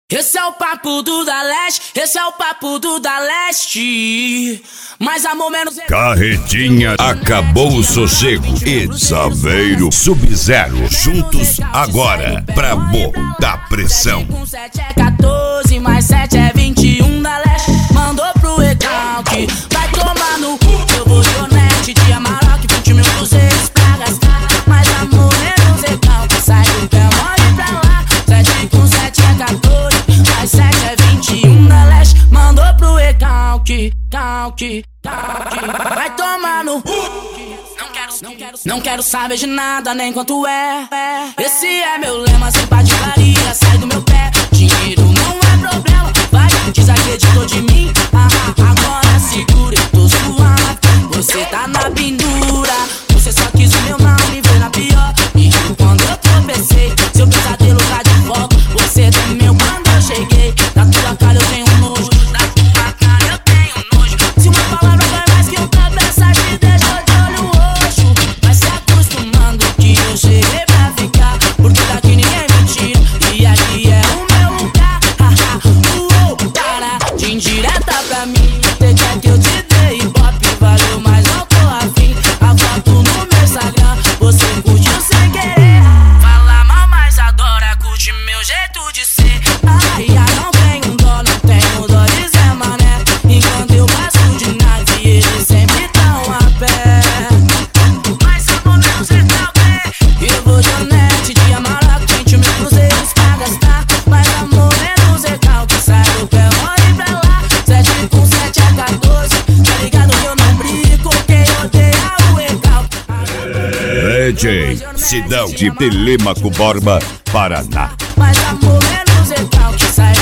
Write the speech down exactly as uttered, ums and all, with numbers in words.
Esse é o papo do da Leste, esse é o papo do da Leste. Mais amor, menos... Carretinha, acabou o sossego. E Saveiro, Sub-Zero, juntos agora, pra botar pressão. Com sete é quatorze, mais sete é vinte e um da Leste. Mandou pro recalque, vai tomar no cu. Eu vou de Onete, de Amarok, vinte mil cruzeiros pra gastar. Mais amor, menos recalque, sai do pé, morre pra lá. Sete com sete é quatorze, mais sete é vinte e um da Leste. Mandou pro recalque, calque, calque. Vai tomar no cu. Não quero, não quero, não quero saber de nada, nem quanto é. Esse é meu lema, sem patifaria, sai do meu pé. Dinheiro não é problema, vai, desacreditou de mim. Ah, agora segura, eu tô suave. Você tá na pendura, você só quis o meu mal, me ver na pior. Me riu quando eu tropecei, seu pesadelo tá de volta. Você temeu quando eu cheguei, da tua cara eu tenho nojo, da tua cara eu tenho nojo. Se uma palavra vai mais que um cabeça, te deixou de olho roxo. Vai se acostumando que eu cheguei pra ficar, porque daqui ninguém me tira, e aqui é o meu lugar. Haha, uou, para de indireta pra mim. Você quer que eu te dê ibope, valeu, mas não tô afim. A foto no meu Instagram, você curtiu sem querer. Fala mal, mas adora, curte meu jeito de ser. Ai, ai, não tenho dó, não tenho dó de Zé Mané. Enquanto eu passo de nave, eles sempre tão a pé. Mas amor, menos recalque. Eu vou de Onete, de Amarok, vinte mil cruzeiros pra gastar. Mas amor, menos recalque, sai do pé, morre pra lá. Sete com sete é quatorze, tá ligado que eu não brigo, quem odeia o recalque. D J Sidão de Telêmaco Borba, Paraná. Mas amor, menos recalque, sai